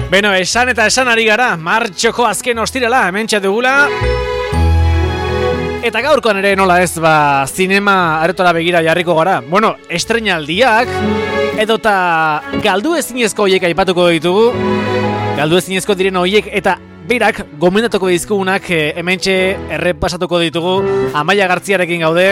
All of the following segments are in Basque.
Beno, esan eta esan ari gara, martxoko azken ostirala, hementxe dugula. Eta gaurkoan ere nola ez, zinema aretora begira jarriko gara. Bueno, estreinaldiak, edota galdu ezinezko horiek aipatuko ditugu. Galdu ezinezko diren horiek eta berak gomendatuko dizkugunak hementxe errepasatuko ditugu. Amaia Gartziarekin gaude.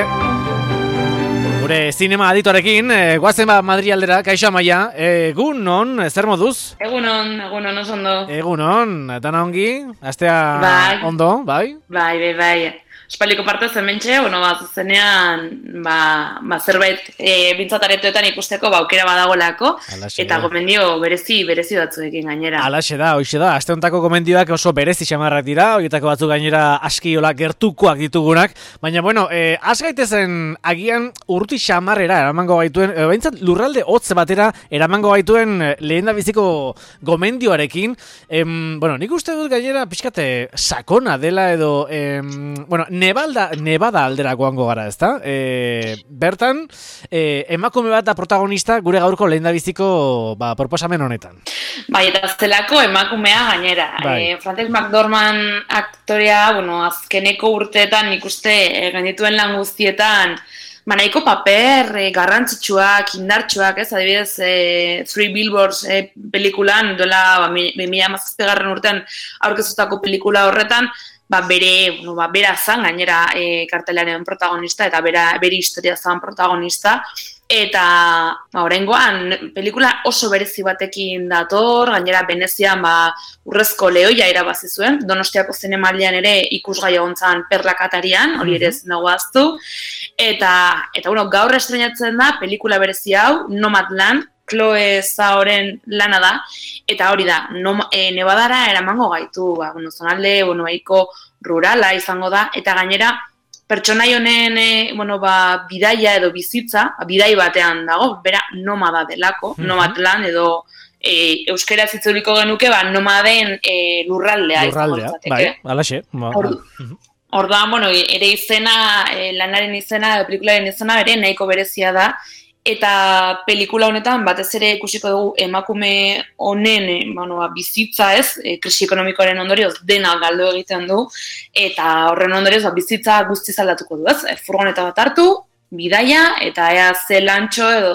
Gure zinema adituarekin, guazen Madri aldera, kaixo Amaia, egunon, zer moduz? Egunon, oso ondo. Egunon, dana ongi, astea ondo, bai? Bai. Espaliko partez hementxe, zuzenean, zerbait bintzataretoetan ikusteko aukera badagoelako, eta gomendio berezi batzuekin gainera. Alaxe da, hoxe da, aste hontako gomendioak oso berezi xamarrak dira, horietako batzuk gainera askiola gertukoak ditugunak, baina bueno, az gaitezen agian urruti xamarrera eramango gaituen, behintzat lurralde hotz batera eramango gaituen lehen da biziko gomendioarekin, nik uste dut gainera pixkate sakona dela edo, Nevada alderakoango gara, ezta? Bertan, emakume bat da protagonista gure gaurko lehendabiziko proposamen honetan. Bai, eta zelako emakumea gainera. Frances McDormand aktorea, azkeneko urteetan ikuste gaindituen lan guztietan, nahiko paper garrantzitsuak, indartsuak, ez? Adibidez, Three Billboards pelikulan, duela 2017 urtean aurkeztutako pelikula horretan, bera zan gainera kartelaren protagonista eta bere historia zan protagonista eta oraingoan pelikula oso berezi batekin dator, gainera Venezian urrezko lehoia irabazi zuen, Donostiako zinemaldian ere ikusgai egon zan Perla Katarian, hori ere ezin dago ahaztu, eta gaur estreinatzen da pelikula berezi hau, Nomadland, Chloe Zhaoren lana da, eta hori da, Nevadara eramango gaitu, zonalde, bahiko rurala izango da, eta gainera, pertsonai honen, bidaia edo bizitza, bidai batean dago, bera nomada delako, Nomadland edo euskera zitzuliko genuke, nomaden lurraldea izango zatek. Bai, alaxe. Hor da, ere izena, lanaren izena, edo pelikularen izena, ere nahiko berezia da, eta pelikula honetan batez ere ikusiko dugu emakume honen bizitza ez, krisi ekonomikoaren ondorioz dena galdu egiten du, eta horren ondorioz bizitza guztiz aldatuko du ez, furgoneta bat hartu, bidaia, eta ea ze lantxo edo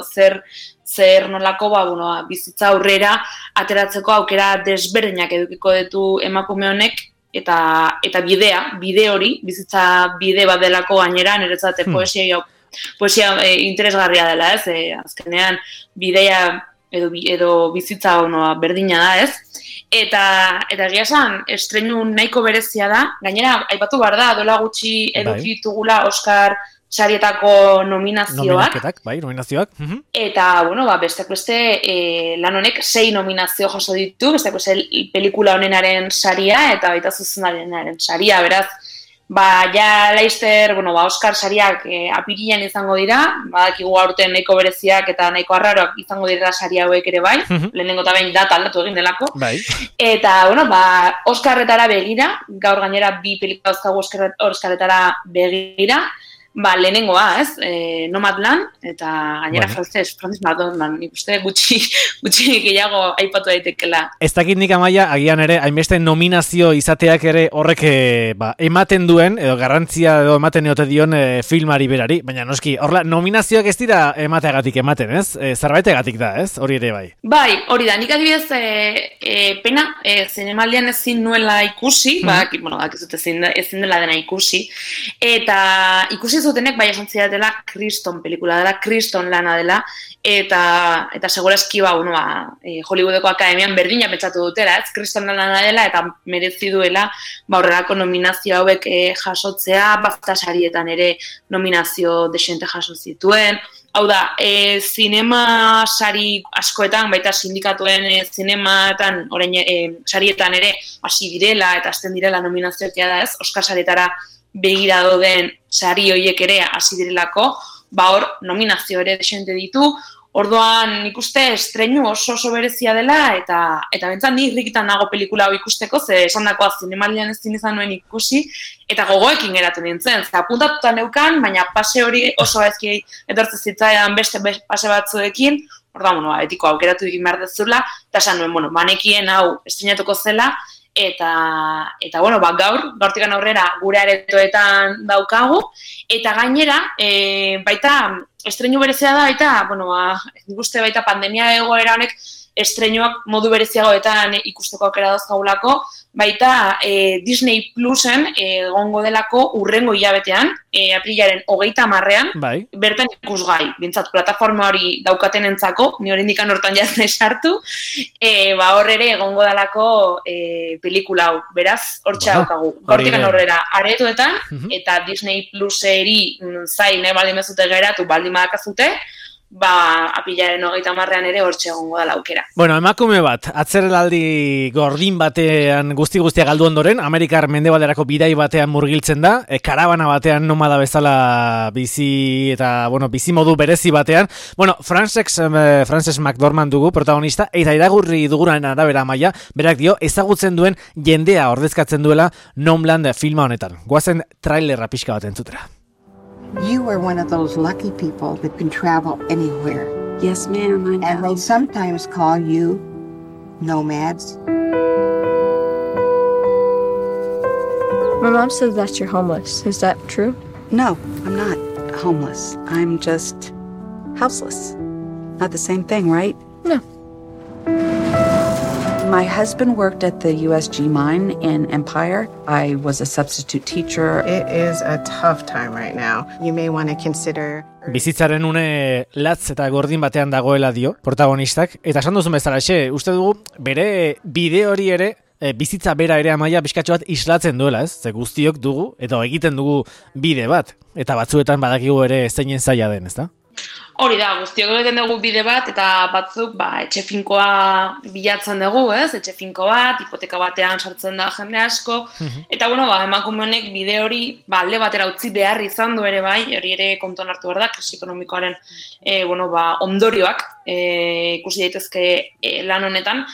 zer nolako bizitza aurrera ateratzeko aukera desberdinak edukiko ditu emakume honek, eta bide hori, bizitza bide bat delako gainera, niretzat poesia interesgarria dela, ez? Azkenean bidea edo bizitza berdina da, ez? Eta egia esan, estreinu nahiko berezia da, gainera, aipatu behar da, dola gutxi eduki ditugula Oscar sarietako nominazioak. Nominazioak. Eta, besteak beste, lan honek 6 nominazio jaso ditu, besteak beste pelikula honenaren saria, eta baita zuzendarenaren saria, beraz, laizter, Oscar sariak apirian izango dira, badakigu aurten nahiko bereziak eta nahiko arraroak izango dira sari hauek ere bai, lehenengo eta behin data aldatu egin delako. Eta, Oscarretara begira, gaur gainera 2 pelikula dauzkagu Oscarretara begira, lehenengoa, ez, Nomadland, eta gainera Frances McDormand, nik uste gutxi gehiago aipatu daitekela. Ez dakit nik Amaia, agian ere, hainbeste nominazio izateak ere horrek ematen duen, edo garrantzia edo ematen eote dion filmari berari, baina noski, horla, nominazioak ez dira emateagatik ematen, ez? Zerbaitegatik da, ez? Hori ere bai. Bai, hori da, nik adibidez, pena, zinemaldian ezin nuela ikusi, ezin dela dena ikusi, eta ikusi zutenek esan zidatela Kriston pelikula dela, Kriston lana dela, eta segurazki Hollywoodeko akademian berdina pentsatu dutela, ez Kriston lana dela, eta merezi duela horrelako nominazio hauek jasotzea, BAFTA sarietan ere nominazio desente jaso zituen. Hau da, zinema sari askoetan, baita sindikatuen zinematan, sarietan ere hasi direla, eta hasten direla nominazioak da ez, Oscar sarietara begira doden sari horiek ere hasi direlako, hor nominazio ere desente ditu, orduan ikuste estreinu oso berezia dela, eta bentzat ni irrikitan nago pelikula hau ikusteko, ze esan dakoa zinemaldian ezin izan nuen ikusi, eta gogoekin geratu nintzen, ze apuntatuta neukan, baina pase hori oso ezki etortzen zitzaidan beste pase batzuekin, Orda, betiko aukeratu egin behar dezula, eta esan nuen, banekien hau estrenatuko zela, eta gaurtikan aurrera gure aretoetan daukagu, eta gainera, baita, estreinu berezia da, baita, ikuste baita pandemia egoera honek, estreinuak modu bereziagoetan ikusteko aukera dauzkagulako, baita Disney Plusen egongo delako urrengo hilabetean, aprilaren 30ean, bertan ikusgai, bintzat plataforma hori daukaten entzako, ni hori indikan hortan jazne sartu, hor ere egongo delako pelikula hau, beraz, hortxe daukagu. Hortikan horrera aretoetan, eta Disney Pluseri zain baldin bezute geratu, baldin badakazute, apilaren 30ean ere hortxe egongo da aukera. Bueno, emakume bat, atzerraldi gordin batean guztia galdu ondoren, Amerikar mendebalderako bidai batean murgiltzen da, karabana batean nomada bezala bizi eta, bizi modu berezi batean. Frances McDormand dugu protagonista, eta irakurri duguran arabera Amaia, berak dio, ezagutzen duen jendea ordezkatzen duela Nomadland filma honetan. Goazen trailerra pixka bat entzutera. You are one of those lucky people that can travel anywhere. Yes, ma'am, I know. And they sometimes call you nomads. My mom says that you're homeless. Is that true? No, I'm not homeless. I'm just houseless. Not the same thing, right? No. My husband worked at the USG mine in Empire. I was a substitute teacher. It is a tough time right now. You may want to consider... Bizitzaren une latz eta gordin batean dagoela dio, protagonistak. Eta esan duzun bezala, uste dugu bere bide hori ere, bizitza bera ere Amaia bizkatxo bat islatzen duela, ez? Ze guztiok dugu, eta egiten dugu bide bat. Eta batzuetan badakigu ere zeinen zaila den, ez da? Hori da, guztiok egiten dugu bide bat, eta batzuk, etxe finkoa bilatzen dugu, ez? Etxe finko bat, hipoteka batean sartzen da jende asko, eta, emakume honek bide hori, alde batera utzi behar izan du ere bai, hori ere kontuan hartu behar da, krisi ekonomikoaren, ondorioak ikusi daitezke lan honetan,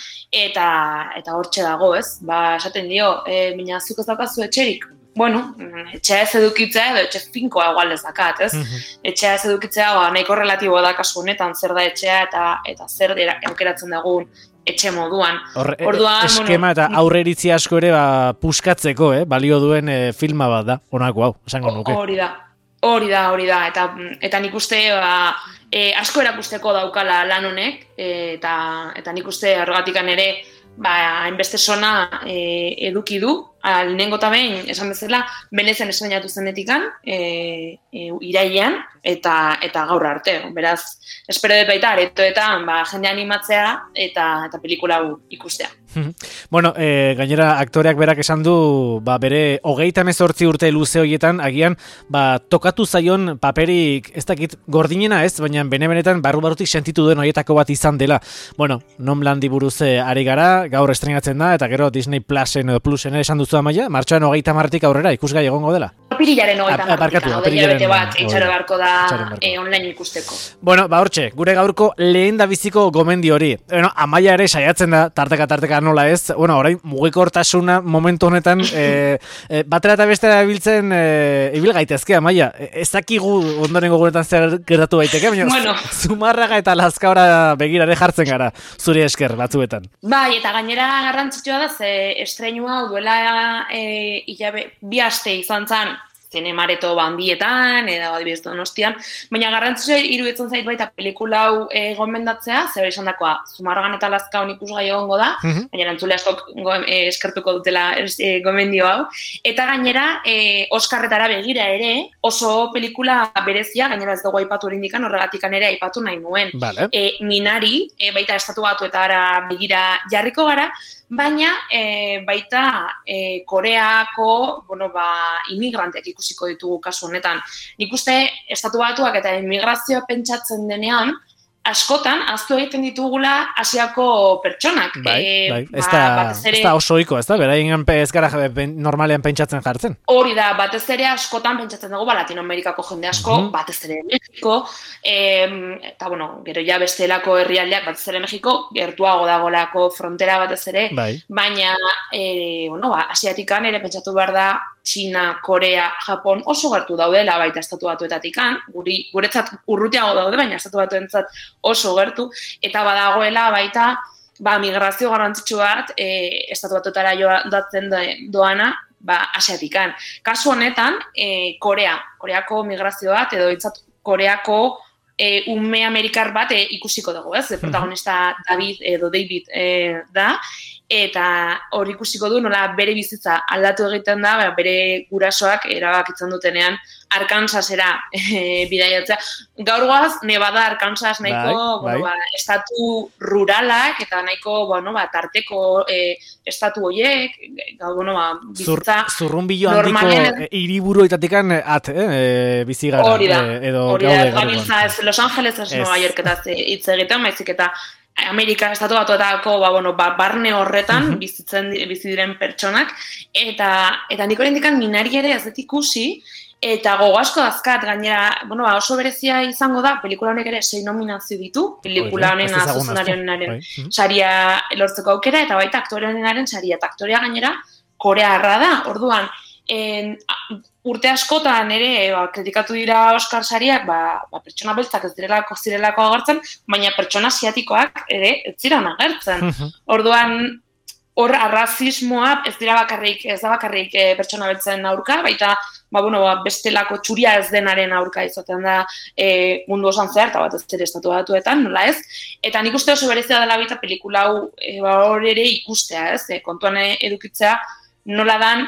eta hortxe dago, ez? Esaten dio, baina zuk ez daukazu etxerik, etxea ez edukitzea edo etxe finkoa igual dezakat, ez? Etxea ez edukitzea nahiko relatiboa da kasu honetan, zer da etxea eta zer aukeratzen dugun etxe moduan. Eskema eta aurreritzi asko ere puskatzeko, balio duen filma bat da, honako hau, esango nuke. Hori da, eta nik uste asko erakusteko daukala lan honek, eta nik uste horregatikan ere hainbeste sona eduki du, lehenengo eta behin, esan bezala, benezen estrenatu zenetikan, irailean, eta gaur arte. Beraz, espero dut baita, aretoetan, jende animatzea eta pelikula ikustea. Gainera, aktoreak berak esan du, bere 38 urte luze horietan, agian, tokatu zaion paperik, ez dakit gordinena ez, baina benetan barru-barrutik sentitu duen horietako bat izan dela. Nomadlandi buruz ari gara, gaur estrenatzen da, eta gero Disney Plusen edo Plusen esan duzu Amaia, martxoan 30 aurrera, ikusgai egongo dela. Apirilaren 30 hilabete bat, itxaro beharko da online ikusteko. Hortxe, gure gaurko lehen da biziko gomendi hori. Amaia ere saiatzen da, tarteka nola ez, orain mugikortasuna momentu honetan, batera eta bestera biltzen ibil gaitezke, Amaia. Ez dakigu ondoren gogunetan zer gertatu daiteke, baina zumarraga eta lazkaora begirare jartzen gara, zure esker batzuetan. Eta gainera garrantzitsua da, estreinua duela bi aste izan zen, zinemareto bandietan, edo adibidez Donostian, baina garrantzitsua iruditzen zait baita pelikula hau gomendatzea, zer esan dakoa, Zumarragan eta Lazkaon ikusgai egongo da, baina entzule askok eskertuko dutela gomendio hau, eta gainera Oskarretara begira ere, oso pelikula berezia, gainera ez dugu aipatu hori horregatikan ere aipatu nahi nuen. Minari, baita estatu batuetara begira jarriko gara, baina baita Koreako inmigranteak ikusiko ditugu kasu honetan. Nik uste estatu batuak eta immigrazioa pentsatzen denean, askotan, aztu egiten ditugula Asiako pertsonak. Ez da oso ohiko, ez da? Beraien ez gara normalean pentsatzen jartzen. Hori da, batez ere askotan pentsatzen dugu, Latinoamerikako jende asko, batez ere Mexiko, eta gero ja bestelako herrialdeak, batez ere Mexiko, gertuago dagolako frontera batez ere, baina, asiatikan ere pentsatu behar da, China, Korea, Japon oso gertu daudela baita estatu batuetatikan, guretzat urrutiago daude, baina estatu batuentzat oso gertu, eta badagoela baita, migrazio garrantzitsu bat, estatu batutara joatzen doana, asiatikan. Kasu honetan, Koreako migrazio bat, edo itzat Koreako ume amerikar bat ikusiko dugu, ez? Protagonista David da, eta hori ikusiko du nola bere bizitza aldatu egiten da, bere gurasoak erabakitzen dutenean Arkansasera bidaiatzea. Gaur goaz, Nevada, Arkansas nahiko estatu ruralak eta nahiko tarteko estatu horiek, bizitza zurrunbilo handiko hiriburuetatikan bizi gara. Hori da, Los Angeles ez Nueva York eta hitz egiten, baizik eta Amerika estatu batuetako barne horretan bizi diren pertsonak, eta nik oraindik Minari ere ez dut ikusi, eta gogo asko dazkat, gainera, oso berezia izango da, pelikula honek ere 6 nominazio ditu, pelikula honena zuzendariaren saria lortzeko aukera, eta baita aktore honenaren saria, eta aktorea gainera korearra da, orduan, urte askotan ere kritikatu dira Oscar sariak, pertsona beltzak ez zirelako agertzen, baina pertsona asiatikoak ere ez ziren agertzen. Orduan, hor arrazismoa ez da bakarrik pertsona beltzen aurka, baita bestelako txuria ez denaren aurka izaten da mundu osan zehar, eta batez ere estatu batuetan, nola ez? Eta nik uste oso berezia dela baita pelikula hau ere ikustea, ez? Kontuan edukitzea nola dan,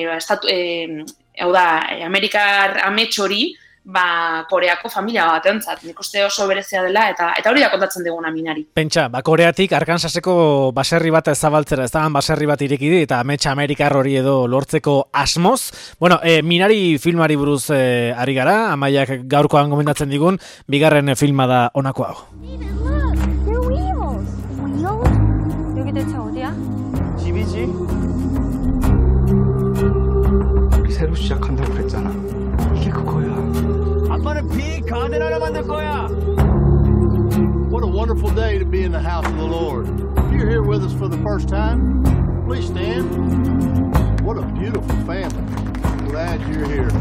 Amerikar amets hori, Koreako familia batentzat. Nik uste oso berezia dela, eta hori da kontatzen diguna Minari. Pentsa, Koreatik Arkansaseko baserri bat zabaltzera, ez da, baserri bat ireki di, eta amets amerikar hori edo lortzeko asmoz. Minari filmari buruz ari gara, Amaiak gaurkoan gomendatzen digun, bigarren filma da honako hau. 여기 대체 어디야? 집이지. 우리 새로 시작한다고 그랬잖아. 이게 그거야. 아빠는 비 가든 하나 만들 거야. What a wonderful day to be in the house of the Lord. If you're here with us for the first time, please stand. What a beautiful family. Glad you're here.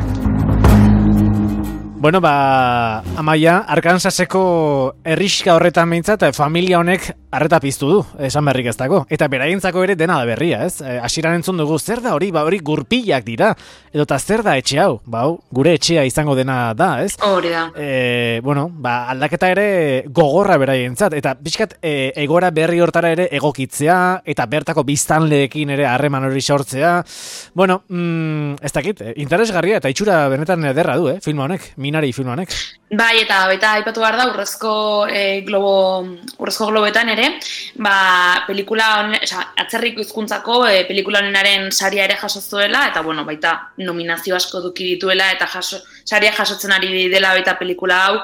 Bueno, Amaia, Arkansaseko herrixka horretan behintzat, familia honek arreta piztu du, esan berrik ez dago. Eta beraientzako ere dena da berria, ez? Hasieran entzun dugu, zer da hori, hori gurpilak dira. Edota zer da etxe hau, gure etxea izango dena da, ez? Hori da. Aldaketa ere gogorra beraientzat, eta pixkat egora berri hortara ere egokitzea, eta bertako biztanleekin ere harreman hori sortzea. Bueno, ez dakit, interesgarria eta itxura benetan ederra du, filma honek, Minari filma honek. Bai, eta baita aipatu behar da, urrezko globoetan ere, pelikula atzerriko hizkuntzako pelikula honenaren saria ere jaso zuela, eta baita nominazio asko duki dituela, eta saria jasotzen ari dela baita pelikula hau,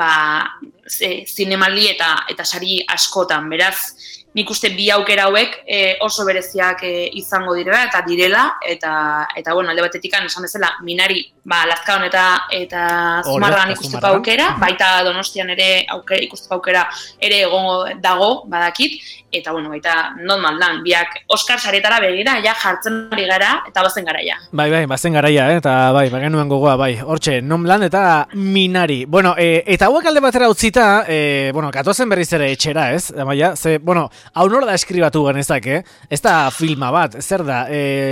zinemaldi eta sari askotan, beraz, nik uste bi aukera hauek oso bereziak izango direla, eta alde batetik esan bezala, Minari, Lazkaon eta Zumarragan ikusteko aukera, baita Donostian ere ikusteko aukera ere egongo dago, badakit, eta baita non maldan, biak Oscar saretara begira, ja jartzen hori gara, eta bazen garaia. Bai, bazen garaia, eta genuen gogoa, hortxe, non eta Minari. Eta hauek alde batera utzita, katozen berriz ere etxera, ez? Amaia, hau nor da eskribatu genezake, ez da filma bat, zer da,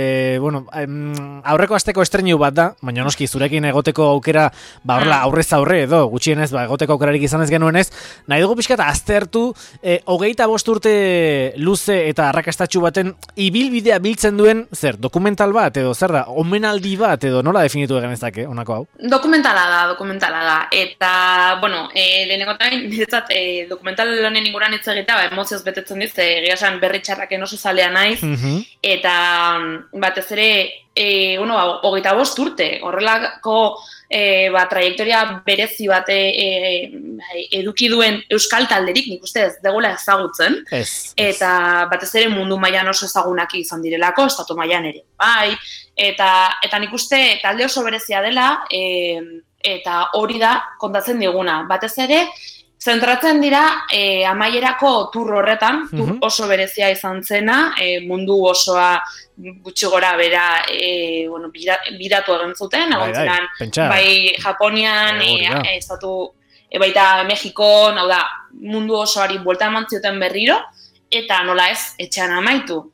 aurreko asteko estreinu bat da, baina noski zurekin egoteko aukera, aurrez aurre edo, gutxienez, egoteko aukerarik izan ez genuenez, nahi dugu pixkat aztertu, 25 urte luze eta arrakastatxu baten ibilbidea biltzen duen, dokumental bat, edo zer da, omenaldi bat, edo nola definitu genezake, honako hau? Dokumentala da, eta, lehenengotan, niretzat, dokumental honen inguran hitz egitea, emozioz betetzen diz, egia esan berri txarraken oso zalea naiz, eta batez ere, 25 urte, horrelako trajektoria berezi bat eduki duen euskal talderik, nik uste ez degula ezagutzen, eta batez ere mundu mailan oso ezagunak izan direlako, estatu mailan ere, eta nik uste talde oso berezia dela, eta hori da kontatzen diguna, batez ere, zentratzen dira amaierako tur horretan, tur oso berezia izan zena, mundu osoa gutxi gora bera biratu egin zuten, bai Japonian, baita Mexikon, hau da, mundu osoari buelta eman zioten berriro, eta nola ez, etxean amaitu,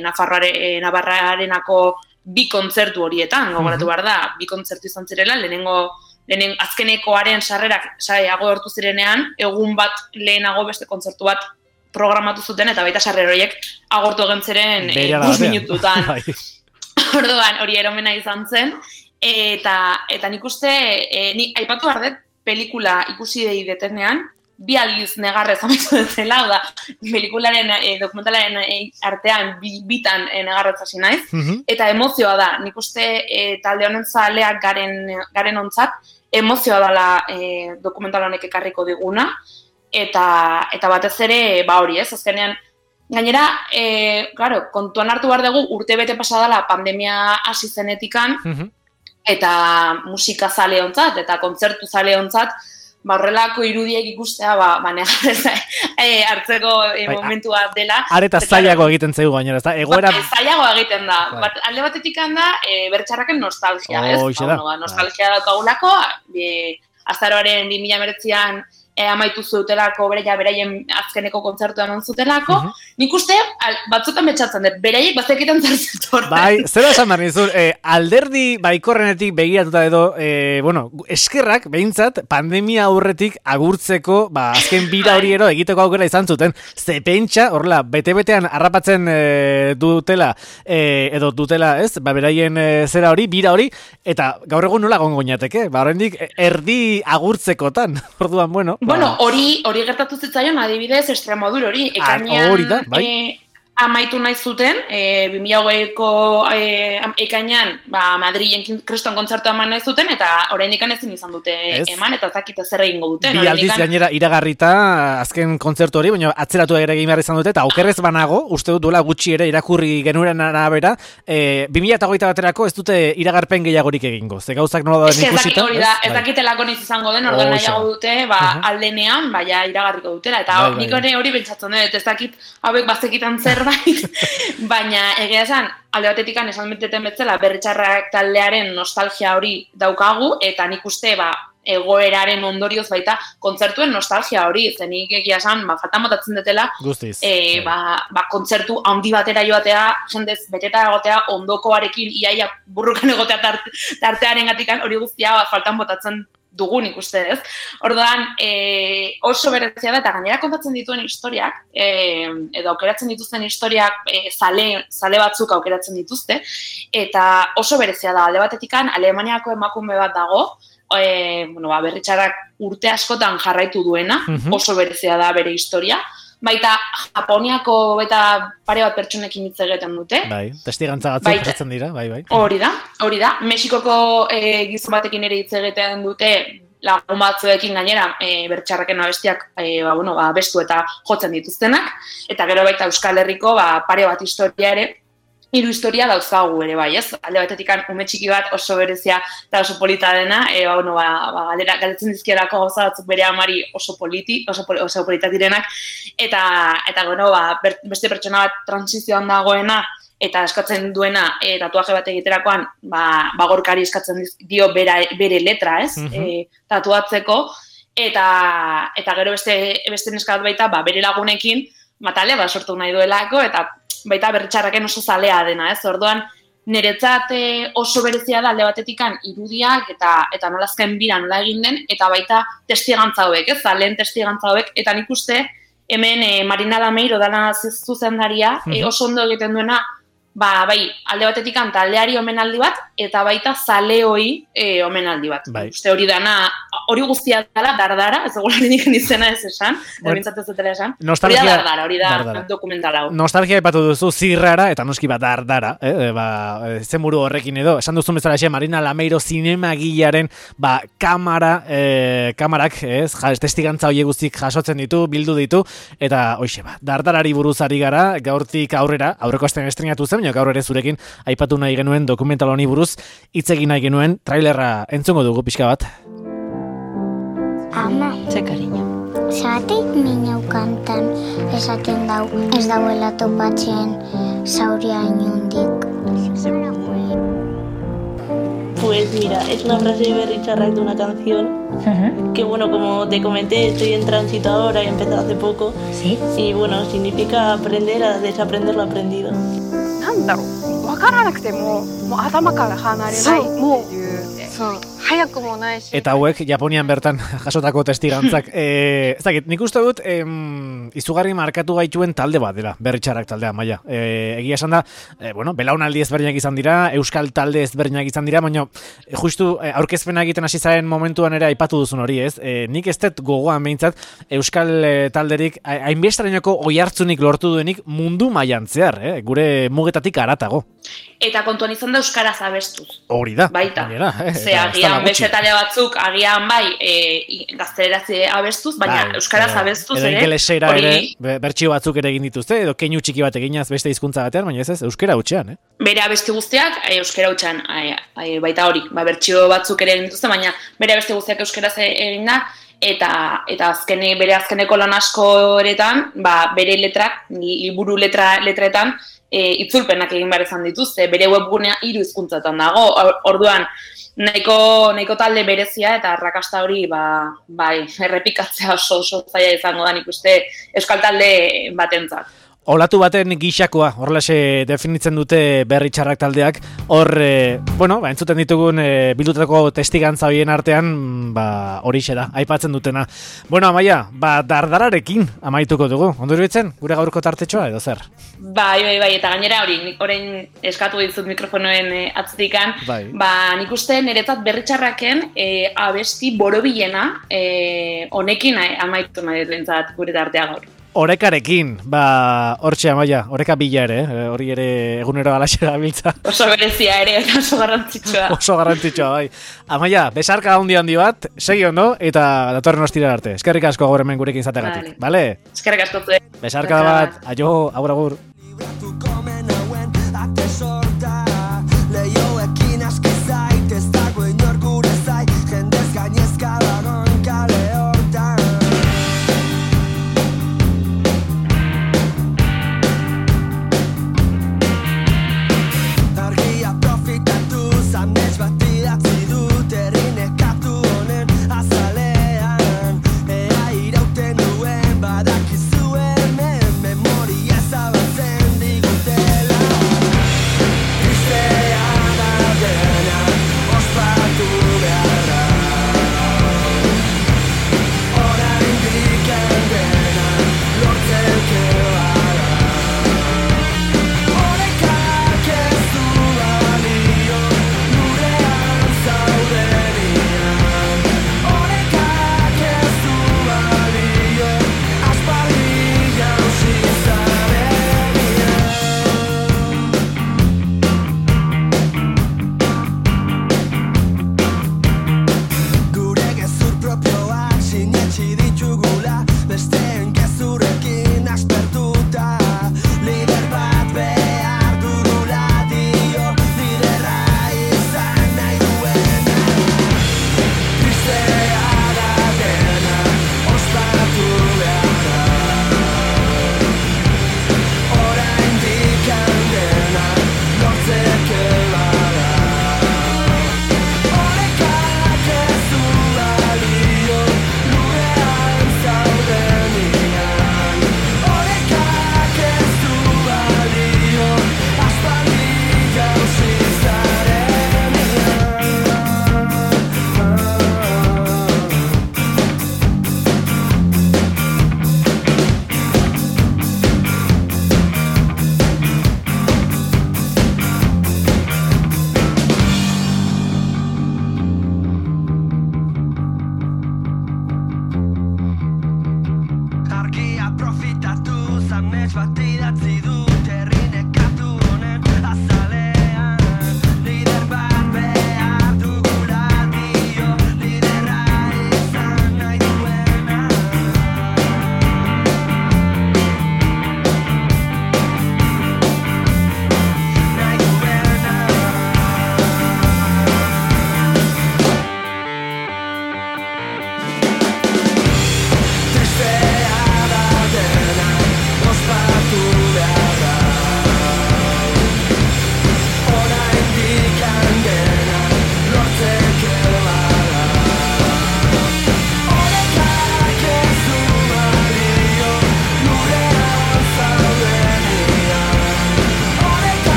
Navarrarenako 2 kontzertu horietan, gogoratu behar da, 2 kontzertu izan zirela, azkenekoaren sarrerak agortu zirenean, egun bat lehenago beste kontzertu bat programatu zuten, eta baita sarrer horiek agortu egin ziren 5 minututan. Orduan, hori eromena izan zen, eta nik uste, aipatu behar dut, pelikula ikusi detenean, 2 aldiz negarrez amaitu dutela, da, pelikularen, dokumentalaren artean bitan negarrez hasi naiz, eta emozioa da, nik uste talde honen zaleak garen ontzat, emozioa dela dokumental honek ekarriko diguna, eta batez ere, hori ez, azkenean, gainera, kontuan hartu behar dugu, urte bete pasadala pandemia hasi zenetikan, eta musika zale ontzat, eta kontzertu zale ontzat, horrelako irudiek ikustea, negarrez hartzeko momentua dela. Areta zailago egiten zaigu gainera, ez da? Zailago egiten da. Alde batetik handa, bertxarraken nostalgia, ez? Nostalgia daukagulako, azaroaren 2019an amaitu zutelako, beraien azkeneko kontzertua eman zutelako, nik uste, batzutan betxatzen dut, beraiek bazekiten zertzetor. Zera esan behar nizun, alderdi baikorrenetik begiratuta edo, eskerrak, behintzat, pandemia aurretik agurtzeko, azken bira hori egiteko aukera izan zuten, ze pentsa, horrela, bete-betean harrapatzen dutela, ez, beraien zera hori, bira hori, eta gaur egun nola gongo inateke, horrendik erdi agurtzekotan, orduan, hori gertatu zitzaion adibidez Extremadura hori, ekainean amaitu nahi zuten, 2020ko ekainean Madrilen kriston kontzertu eman nahi zuten, eta oraindik ezin izan dute eman, eta zakite zer egingo duten. Bi aldiz gainera iragarrita azken kontzertu hori, baina atzeratu ere egin behar izan dute, eta aukerrez banago, uste dut duela gutxi ere irakurri genuen arabera, 2021 baterako ez dute iragarpen gehiagorik egingo, ze gauzak nola da ikusita. Ez dakitelako niz izango den, orduan nahiago dute, aldenean, iragarriko dutela, eta nik hori pentsatzen dut, ez dakit hauek bazekitan zer baina egia esan, alde batetik esan beteten betzela, berritxarrak taldearen nostalgia hori daukagu, eta nik uste, egoeraren ondorioz baita kontzertuen nostalgia hori, zenik egia esan, faltan botatzen dutela, kontzertu handi batera joatea, jendez beteta egotea, ondokoarekin, iaia burrukan egotea tartearen gatikan, hori guztia faltan botatzen dugun ikuste ez. Orduan, oso berezia da, eta gainera kontatzen dituen historiak, edo aukeratzen dituzten historiak, zale batzuk aukeratzen dituzte, eta oso berezia da, alde batetikan, Alemaniako emakume bat dago, berritxarrak urte askotan jarraitu duena, oso berezia da bere historia, baita Japoniako eta pare bat pertsonekin hitz egiten dute. Testigantza batzuk jatzen dira, bai. Hori da. Mexikoko gizon batekin ere hitz egiten dute, lagun batzuekin gainera, bertxarraken abestiak bestu eta jotzen dituztenak, eta gero baita Euskal Herriko pare bat historia ere, 3 historia dauzkagu ere bai, ez? Alde batetik ume txiki bat oso berezia eta oso polita dena, galdetzen dizkielako gauza batzuk bere amari oso polita direnak, eta beste pertsona bat transizioan dagoena, eta eskatzen duena tatuaje bat egiterakoan, gorkari eskatzen dio bere letra, ez? Tatuatzeko, eta gero beste neskat baita, bere lagunekin, talde sortu nahi duelako, eta baita berritxarraken oso zalea dena, ez? Orduan, niretzat oso berezia da alde batetikan irudiak eta nola azken bira nola egin den, eta baita testigantza hauek, ez? Lehen testigantza hauek, eta nik uste hemen Marina Lameiro dala zuzendaria oso ondo egiten duena, alde batetik taldeari omenaldi bat, eta baita zaleoi omenaldi bat. Uste hori dana, hori guztia dela dardara, ez egularenik izena ez esan, erbintzat ez dutela esan, hori da dardara, hori da dokumental hau. Nostalgia epatu duzu zirrara, eta noski dardara, zenburu horrekin edo, esan duzun bezala Marina Lameiro zinemagilaren kamarak, testigantza horiek guztik jasotzen ditu, bildu ditu, eta hoxe, dardarari buruz ari gara, gaurtik aurreko astean estrenatu zen, gaur ere zurekin aipatu nahi genuen dokumental honi buruz hitz egin nahi genuen, trailerra entzungo dugu pixka bat. Ama, Ze cariño. zeratik minau kantan esaten dau ez dauela topatzen zauria inundik. Pues mira, es una frase de Berry Charrac de una canción que, bueno, como te comenté, estoy en tránsito ahora y he empezado hace poco. ¿Sí? Y bueno, significa aprender a desaprender lo aprendido. なんだろう、分からなくても、もう頭から離れないっていう。そう、早くもないし。 Eta hauek Japonian bertan jasotako testigantzak. Ez dakit, nik uste dut izugarri markatu gaituen talde bat dela, Berry Charrac taldea, Maia. Egia esan da, bueno, belaunaldi ezberdinak izan dira, euskal talde ezberdinak izan dira, baina justu aurkezpena egiten hasi zaren momentuan ere aipatu duzun hori, ez? Nik ez dut gogoan behintzat euskal talderik hainbestarainoko oihartzunik lortu duenik mundu mailan zehar, gure mugetatik haratago. Eta kontuan izan da euskaraz abestuz. Hori da. Baita. Ze agian beste talde batzuk, agian bai, gazteleraz abestuz, baina euskaraz abestuz ere. Edo ingelesera ere, bertsio batzuk ere egin dituzte, edo keinu txiki bat eginaz beste hizkuntza batean, baina ez euskera hutsean, Bere abesti guztiak euskera hutsean, baita hori, bertsio batzuk ere egin dituzte, baina bere abesti guztiak euskaraz egin da, eta bere azkeneko lan askoretan, bere letrak, liburu letretan, itzulpenak egin behar izan dituzte, bere webgunea 3 hizkuntzatan dago, orduan nahiko talde berezia eta arrakasta hori errepikatzea oso zaila izango da nik uste euskal talde batentzat. Olatu baten gixakoa, horrelaxe definitzen dute Berry Charrac taldeak, hor, entzuten ditugun bildutako testigantza horien artean, horixe da, aipatzen dutena. Bueno, Amaia, dardararekin amaituko dugu, ondo iruditzen, gure gaurko tartetxoa edo zer? Bai, eta gainera hori, nik orain eskatu ditut mikrofonoen atzetikan, nik uste niretzat Berry Charracen abesti borobilena honekin amaitu nahi lentzat gure tartea gaur. Orekarekin, hortxe Amaia, oreka bila ere, hori ere egunero alaxe gabiltza. Oso berezia ere, oso garrantzitsua. Oso garrantzitsua, bai. Amaia, besarka handi bat, segi ondo, eta datorren ostira arte. Eskerrik asko gaur hemen gurekin izategatik, bale? Eskerrik asko zuen. Besarka bat, aio, agur. Tristea da dena, ospatu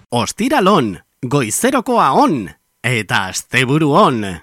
Ostiralon, goizerokoa on, eta asteburu on.